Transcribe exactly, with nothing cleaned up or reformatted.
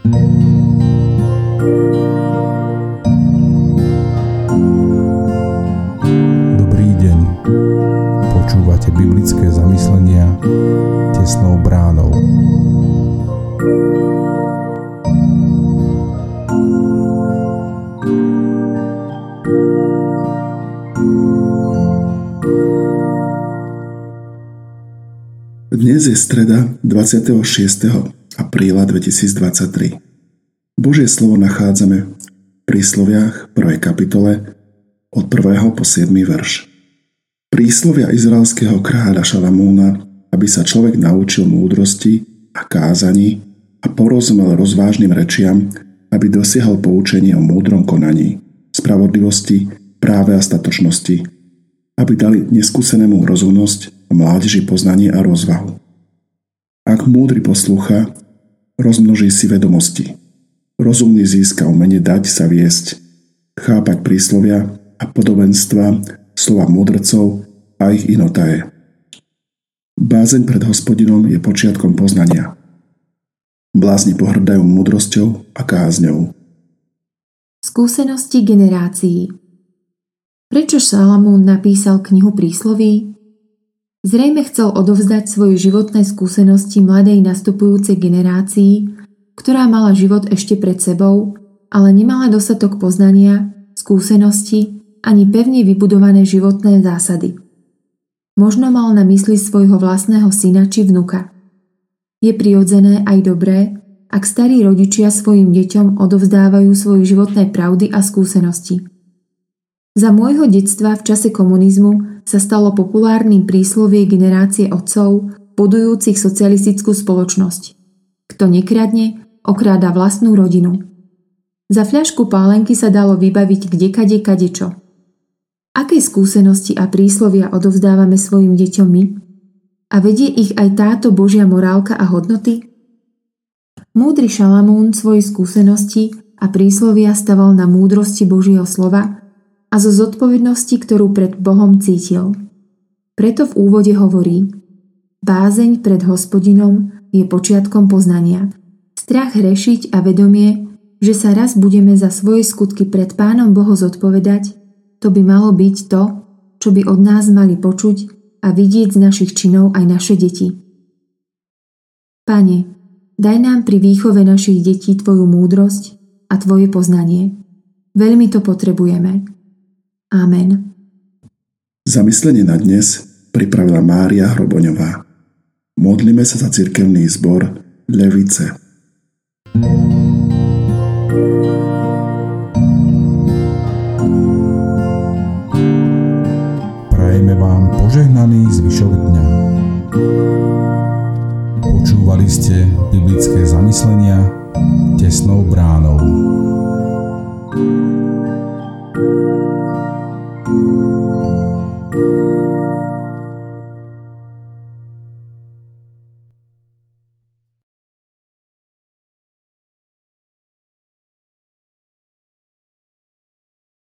Dobrý deň. Počúvate biblické zamyslenia tesnou bránou. Dnes je streda dvadsiateho šiesteho apríla dvetisícdvadsaťtri. Božie slovo nachádzame v Prísloviach prvej kapitole od prvého po siedmy verš. Príslovia izraelského kráľa Šalamúna, aby sa človek naučil múdrosti a kázaní a porozumel rozvážnym rečiam, aby dosiahol poučenie o múdrom konaní, spravodlivosti, práve a statočnosti, aby dali neskúsenému rozumnosť a mládeži poznanie a rozvahu. Ak múdry poslúcha, rozmnoží si vedomosti. Rozumný získa umenie dať sa viesť, chápať príslovia a podobenstva, slova múdrcov a ich inotaje. Bázeň pred Hospodinom je počiatkom poznania. Blázni pohrdajú múdrosťou a kázňou. Skúsenosti generácií. Prečo Šalamún napísal knihu Prísloví? Zrejme chcel odovzdať svoje životné skúsenosti mladej nastupujúcej generácii, ktorá mala život ešte pred sebou, ale nemala dostatok poznania, skúsenosti ani pevne vybudované životné zásady. Možno mal na mysli svojho vlastného syna či vnuka. Je prirodzené aj dobré, ak starí rodičia svojim deťom odovzdávajú svoje životné pravdy a skúsenosti. Za môjho detstva v čase komunizmu sa stalo populárnym príslovie generácie otcov budujúcich socialistickú spoločnosť. Kto nekradne, okráda vlastnú rodinu. Za fľašku pálenky sa dalo vybaviť kdekade kadečo. Aké skúsenosti a príslovia odovzdávame svojim deťom my? A vedie ich aj táto Božia morálka a hodnoty? Múdry Šalamún svoje skúsenosti a príslovia staval na múdrosti Božieho slova a zo zodpovednosti, ktorú pred Bohom cítil. Preto v úvode hovorí: bázeň pred Hospodinom je počiatkom poznania. Strach hrešiť a vedomie, že sa raz budeme za svoje skutky pred Pánom Bohom zodpovedať, to by malo byť to, čo by od nás mali počuť a vidieť z našich činov aj naše deti. Pane, daj nám pri výchove našich detí Tvoju múdrosť a Tvoje poznanie. Veľmi to potrebujeme. Amen. Zamyslenie na dnes pripravila Mária Hroboňová. Modlíme sa za cirkevný zbor Levice. Prajeme vám požehnaný zvyšok dňa. Počúvali ste biblické zamyslenia tesnou bránou.